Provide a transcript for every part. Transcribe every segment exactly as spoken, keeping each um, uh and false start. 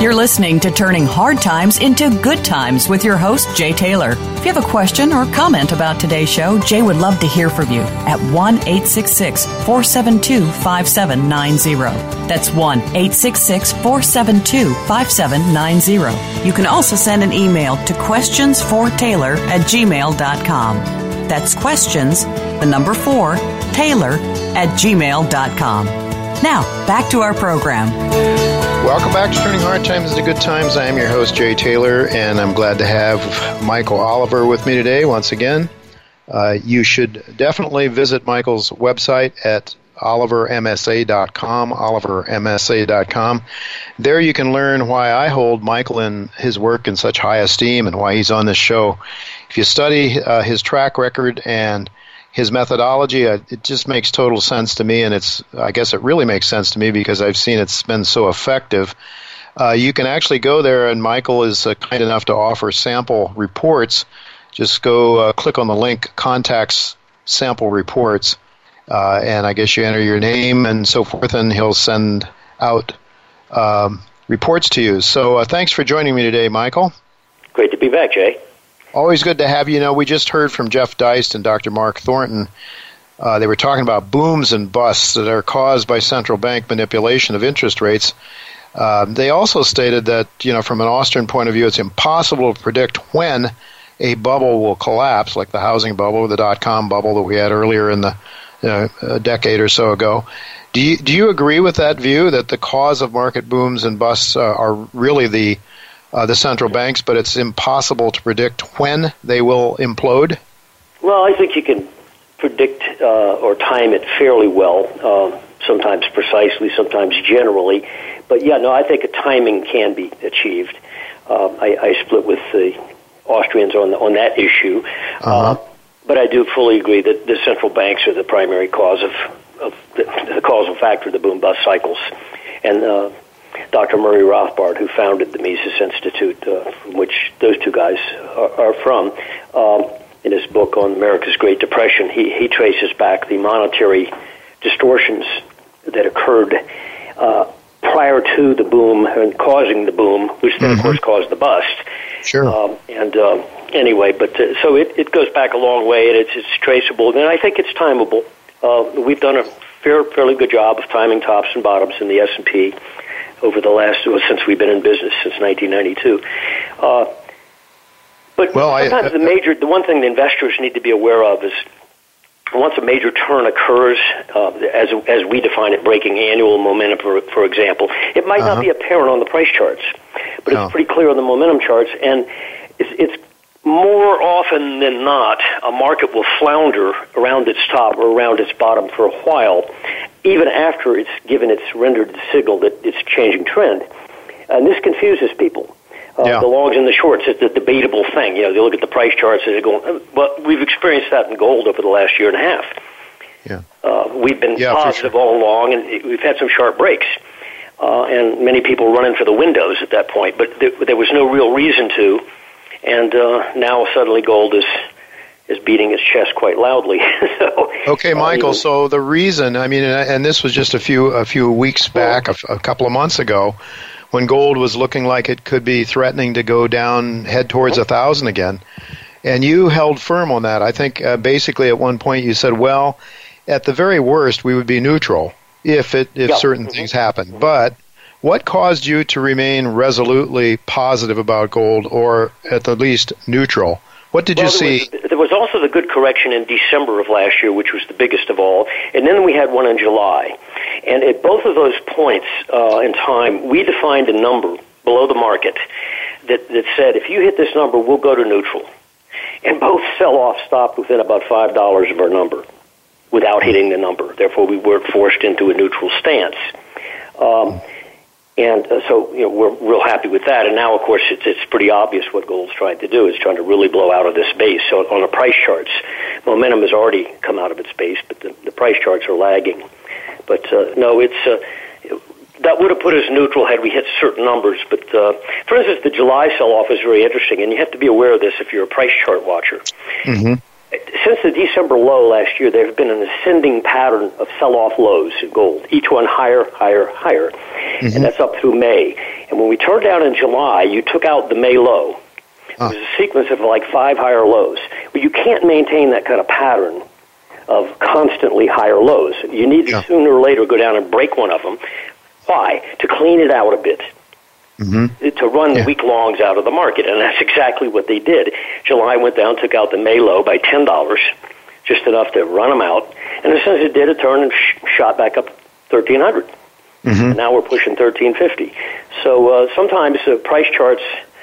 You're listening to Turning Hard Times into Good Times with your host, Jay Taylor. If you have a question or comment about today's show, Jay would love to hear from you at one eight six six, four seven two, five seven nine zero. That's one eight six six, four seven two, five seven nine zero. You can also send an email to questions for taylor at gmail dot com. That's questions, the number four, Taylor at gmail dot com. Now, back to our program. Welcome back to Turning Hard Times into Good Times. I am your host, Jay Taylor, and I'm glad to have Michael Oliver with me today once again. Uh, you should definitely visit Michael's website at oliver m s a dot com, oliver m s a dot com. There you can learn why I hold Michael and his work in such high esteem and why he's on this show. If you study uh, his track record and his methodology, uh, it just makes total sense to me, and it's I guess it really makes sense to me because I've seen it's been so effective. Uh, you can actually go there, and Michael is uh, kind enough to offer sample reports. Just go uh, click on the link, Contacts Sample Reports, uh, and I guess you enter your name and so forth, and he'll send out um, reports to you. So uh, thanks for joining me today, Michael. Great to be back, Jay. Always good to have you. You know, we just heard from Jeff Deist and Doctor Mark Thornton. Uh, they were talking about booms and busts that are caused by central bank manipulation of interest rates. Uh, they also stated that, you know, from an Austrian point of view, it's impossible to predict when a bubble will collapse, like the housing bubble, the dot-com bubble that we had earlier in the you know, a decade or so ago. Do you, do you agree with that view, that the cause of market booms and busts uh, are really the Uh, the central banks, but it's impossible to predict when they will implode? Well, I think you can predict uh, or time it fairly well, uh, sometimes precisely, sometimes generally. But, yeah, no, I think a timing can be achieved. Uh, I, I split with the Austrians on, on that issue. Uh-huh. Uh, but I do fully agree that the central banks are the primary cause of, of the, the causal factor of the boom-bust cycles. And uh Doctor Murray Rothbard, who founded the Mises Institute, uh, from which those two guys are, are from, um, in his book on America's Great Depression, he, he traces back the monetary distortions that occurred uh, prior to the boom and causing the boom, which then, mm-hmm. of course, caused the bust. Sure. Um, and uh, anyway, but uh, so it, it goes back a long way, and it's, it's traceable, and I think it's timable. Uh, we've done a fair, fairly good job of timing tops and bottoms in the S and P over the last, well, since we've been in business, since nineteen ninety-two. Uh, but well, sometimes I, uh, the major, the one thing the investors need to be aware of is once a major turn occurs, uh, as as we define it, breaking annual momentum, for, for example, it might uh-huh. not be apparent on the price charts, but no. it's pretty clear on the momentum charts, and it's, it's more often than not, a market will flounder around its top or around its bottom for a while, even after it's given its rendered signal that it's changing trend. And this confuses people. Uh, yeah. The longs and the shorts, it's a debatable thing. You know, they look at the price charts and they're going, well, we've experienced that in gold over the last year and a half. Yeah. Uh, we've been yeah, positive sure. all along, and we've had some sharp breaks. Uh, and many people running for the windows at that point, but there, there was no real reason to. And uh, now suddenly gold is is beating its chest quite loudly. so, okay, Michael. Uh, even, so the reason, I mean, and this was just a few a few weeks back, a, a couple of months ago, when gold was looking like it could be threatening to go down, head towards a thousand again, and you held firm on that. I think uh, basically at one point you said, well, at the very worst, we would be neutral if it if yeah. certain mm-hmm. things happen, but. What caused you to remain resolutely positive about gold, or at the least neutral? What did well, you see? There was, there was also the good correction in December of last year, which was the biggest of all, and then we had one in July. And at both of those points uh, in time, we defined a number below the market that, that said, if you hit this number, we'll go to neutral. And both sell-offs stopped within about five dollars of our number without hitting the number. Therefore, we weren't forced into a neutral stance. Um, And uh, so, you know, we're real happy with that. And now, of course, it's, it's pretty obvious what gold's trying to do. It's trying to really blow out of this base. So on the price charts, momentum has already come out of its base, but the, the price charts are lagging. But, uh, no, it's uh, that would have put us neutral had we hit certain numbers. But, uh, for instance, the July sell-off is very interesting, and you have to be aware of this if you're a price chart watcher. Mm-hmm. Since the December low last year, there has been an ascending pattern of sell-off lows in gold, each one higher, higher, higher, mm-hmm. and that's up through May. And when we turned down in July, you took out the May low. Huh. It was a sequence of like five higher lows. But you can't maintain that kind of pattern of constantly higher lows. You need to yeah. sooner or later go down and break one of them. Why? To clean it out a bit. Mm-hmm. To run yeah. weak longs out of the market. And that's exactly what they did. July went down, took out the May low by ten dollars, just enough to run them out. And as soon as it did, it turned and sh- shot back up thirteen hundred. Mm-hmm. And now we're pushing thirteen fifty. So uh, sometimes uh, price charts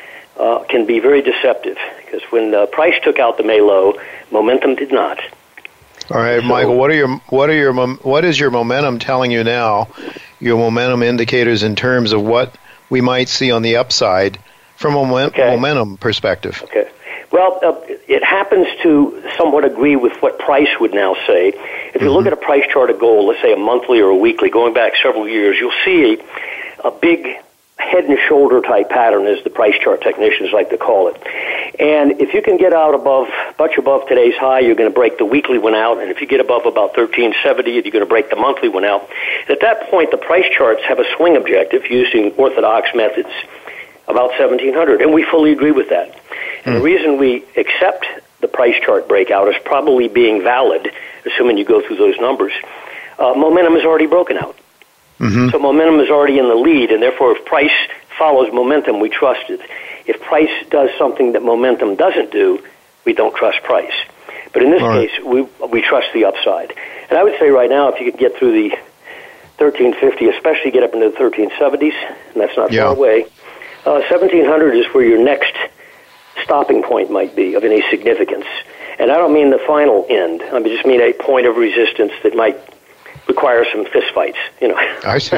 uh, can be very deceptive, because when uh, price took out the May low, momentum did not. All right, so, Michael, what are your what are your what is your momentum telling you now? Your momentum indicators in terms of what we might see on the upside from a moment, okay. momentum perspective. Okay. Well, uh, it happens to somewhat agree with what price would now say. If you mm-hmm. look at a price chart of gold, let's say a monthly or a weekly, going back several years, you'll see a, a big head and shoulder type pattern, as the price chart technicians like to call it. And if you can get out above, much above today's high, you're going to break the weekly one out. And if you get above about thirteen seventy, you're going to break the monthly one out. At that point, the price charts have a swing objective using orthodox methods about seventeen hundred, and we fully agree with that. And the reason we accept the price chart breakout as probably being valid, assuming you go through those numbers, uh, momentum is already broken out. Mm-hmm. So momentum is already in the lead, and therefore if price follows momentum, we trust it. If price does something that momentum doesn't do, we don't trust price. But in this right. case, we we trust the upside. And I would say right now, if you could get through the thirteen fifty, especially get up into the thirteen seventies, and that's not yeah. far away, uh, seventeen hundred is where your next stopping point might be of any significance. And I don't mean the final end. I just mean a point of resistance that might require some fistfights, you know. I see.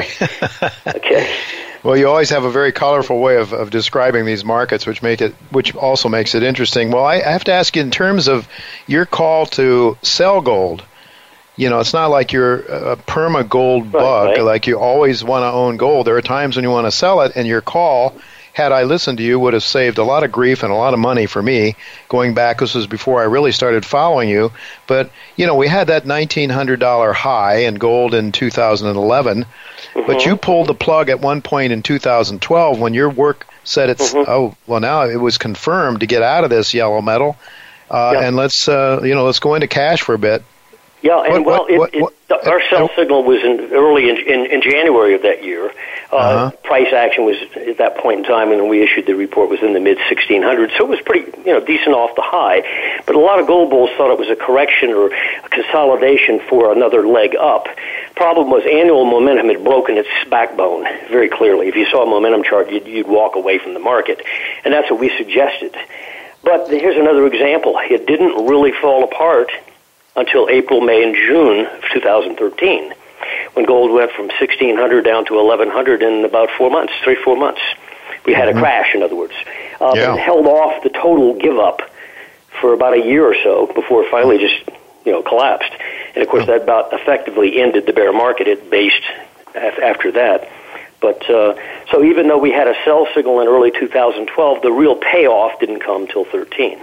Okay. Well, you always have a very colorful way of, of describing these markets, which make it, which also makes it interesting. Well, I, I have to ask you, in terms of your call to sell gold, you know, it's not like you're a perma gold bug, right, right. like you always want to own gold. There are times when you want to sell it, and your call, had I listened to you, would have saved a lot of grief and a lot of money for me going back. This was before I really started following you. But, you know, we had that nineteen hundred dollars high in gold in two thousand eleven, mm-hmm. but you pulled the plug at one point in two thousand twelve when your work said it's, mm-hmm. oh, well, now it was confirmed to get out of this yellow metal, uh, yeah. and let's, uh, you know, let's go into cash for a bit. Yeah, and what, well, what, it, what, it, our sell signal was in early in, in, in January of that year. Uh, uh-huh. Price action was at that point in time, and when we issued the report, was in the mid sixteen hundreds, so it was pretty, you know, decent off the high. But a lot of gold bulls thought it was a correction or a consolidation for another leg up. Problem was annual momentum had broken its backbone very clearly. If you saw a momentum chart, you'd, you'd walk away from the market, and that's what we suggested. But here's another example. It didn't really fall apart until April, May, and June of two thousand thirteen, when gold went from sixteen hundred down to eleven hundred in about four months, three, four months. We had mm-hmm. a crash, in other words. Uh, yeah. And held off the total give-up for about a year or so before it finally just, you know, collapsed. And, of course, that about effectively ended the bear market. It based after that. But uh, so even though we had a sell signal in early two thousand twelve, the real payoff didn't come till thirteen.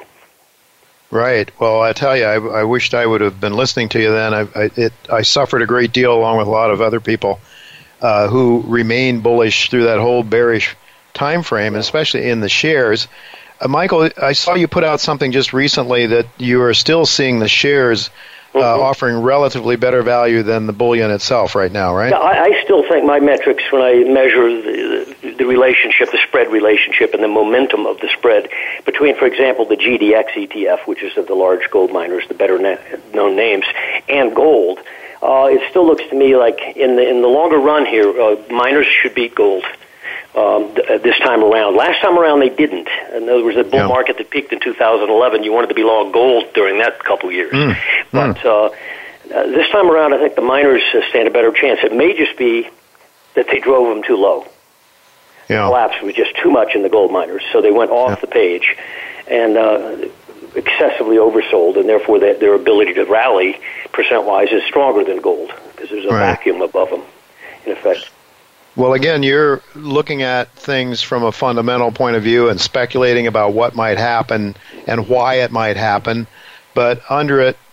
Right. Well, I tell you, I, I wished I would have been listening to you then. I, I, it, I suffered a great deal, along with a lot of other people uh, who remained bullish through that whole bearish time frame, especially in the shares. Uh, Michael, I saw you put out something just recently that you are still seeing the shares uh, mm-hmm. offering relatively better value than the bullion itself right now, right? Yeah, I, I still think my metrics, when I measure the, the, the relationship, the spread relationship, and the momentum of the spread between, for example, the G D X E T F, which is of the large gold miners, the better na- known names, and gold, uh, it still looks to me like in the in the longer run here, uh, miners should beat gold. Um, th- this time around. Last time around, they didn't. In other words, the bull yeah. market that peaked in two thousand eleven, you wanted to be long gold during that couple of years. Mm. But mm. Uh, uh, this time around, I think the miners uh, stand a better chance. It may just be that they drove them too low. Yeah. The collapse was just too much in the gold miners, so they went off yeah. the page and uh, excessively oversold, and therefore they, their ability to rally percent-wise is stronger than gold because there's a right. vacuum above them, in effect. Well, again, you're looking at things from a fundamental point of view and speculating about what might happen and why it might happen. But under it,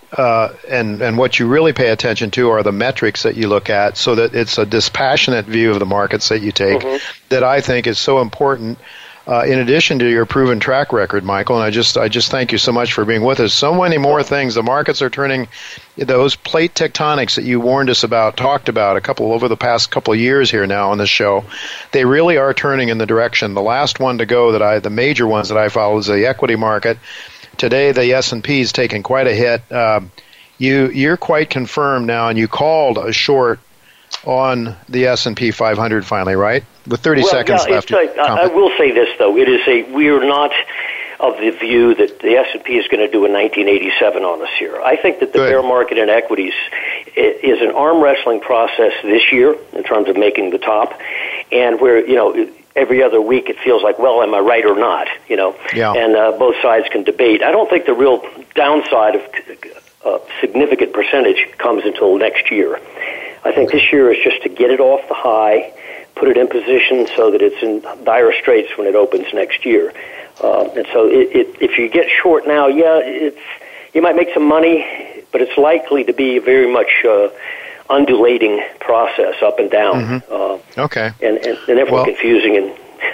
uh, and and what you really pay attention to are the metrics that you look at, so that it's a dispassionate view of the markets that you take mm-hmm. that I think is so important. Uh, in addition to your proven track record, Michael, and I just I just thank you so much for being with us. So many more things. The markets are turning. Those plate tectonics that you warned us about, talked about a couple over the past couple of years here now on this show, they really are turning in the direction. The last one to go that I, the major ones that I follow is the equity market. Today, the S and P is taking quite a hit. Uh, you you're quite confirmed now, and you called a short on the S and P five hundred finally, right? With thirty well, seconds yeah, left. Like, I, I will say this, though. It is a, we are not of the view that the S and P is going to do a nineteen eighty-seven on us here. I think that the Good. bear market in equities is an arm wrestling process this year in terms of making the top, and where, you know, every other week it feels like, well, am I right or not? You know, yeah. and uh, both sides can debate. I don't think the real downside of a significant percentage comes until next year. I think this year is just to get it off the high, put it in position so that it's in dire straits when it opens next year. Uh, and so it, it, if you get short now, yeah, it's, you might make some money, but it's likely to be a very much uh, undulating process up and down. Mm-hmm. Uh, okay. And, and, and therefore well, confusing. And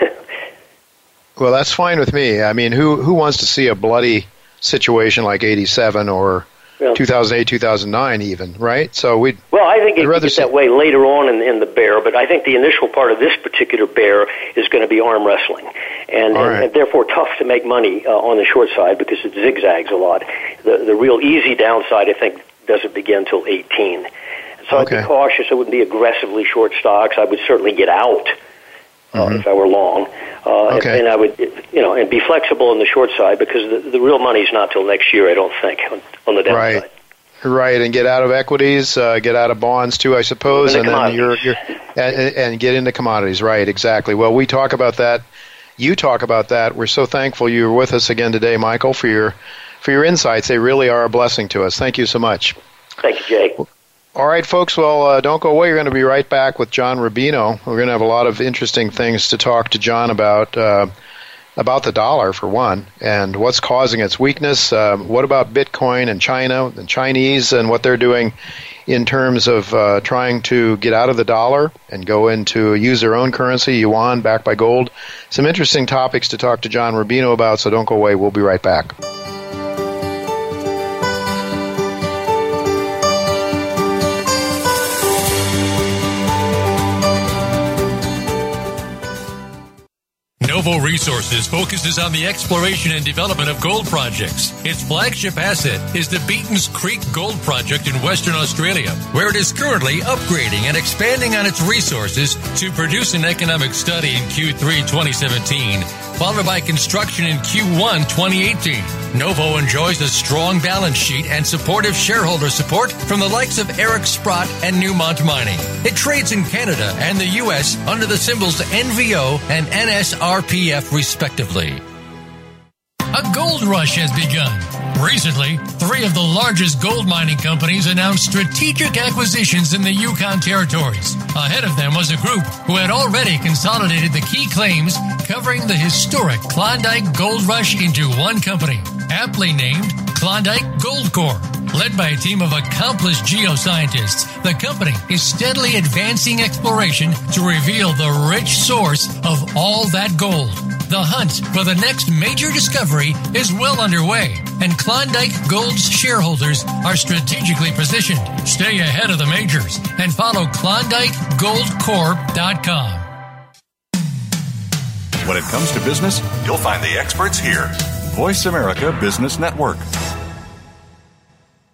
well, that's fine with me. I mean, who who wants to see a bloody situation like eighty-seven or well, two thousand eight, two thousand nine even, right? So we Well, I think it gets that way later on in, in the bear, but I think the initial part of this particular bear is going to be arm wrestling, and, and, right. and therefore tough to make money uh, on the short side because it zigzags a lot. The the real easy downside, I think, doesn't begin until eighteen. So okay. I'd be cautious. I wouldn't be aggressively short stocks. I would certainly get out uh, mm-hmm. if I were long, uh, okay. and, and I would, you know, and be flexible on the short side because the, the real money's not till next year. I don't think on, on the downside. Right. Right, and get out of equities, uh, get out of bonds too, I suppose, and then you're, you're and, and get into commodities. Right, exactly. Well, we talk about that. You talk about that. We're so thankful you were with us again today, Michael, for your for your insights. They really are a blessing to us. Thank you so much. Thank you, Jay. All right, folks. Well, uh, don't go away. You're going to be right back with John Rubino. We're going to have a lot of interesting things to talk to John about. Uh, About the dollar, for one, and what's causing its weakness. Uh, what about Bitcoin and China and Chinese and what they're doing in terms of uh, trying to get out of the dollar and go into use their own currency, yuan, backed by gold? Some interesting topics to talk to John Rubino about, so don't go away. We'll be right back. Novo Resources focuses on the exploration and development of gold projects. Its flagship asset is the Beaton's Creek Gold Project in Western Australia, where it is currently upgrading and expanding on its resources to produce an economic study in Q three twenty seventeen, followed by construction in Q one twenty eighteen. Novo enjoys a strong balance sheet and supportive shareholder support from the likes of Eric Sprott and Newmont Mining. It trades in Canada and the U S under the symbols N V O and N S R P F respectively. A gold rush has begun. Recently, three of the largest gold mining companies announced strategic acquisitions in the Yukon territories. Ahead of them was a group who had already consolidated the key claims covering the historic Klondike Gold Rush into one company, aptly named Klondike Gold Corp. Led by a team of accomplished geoscientists, the company is steadily advancing exploration to reveal the rich source of all that gold. The hunt for the next major discovery is well underway, and Klondike Gold's shareholders are strategically positioned. Stay ahead of the majors and follow Klondike Gold Corp dot com. When it comes to business, you'll find the experts here. Voice America Business Network.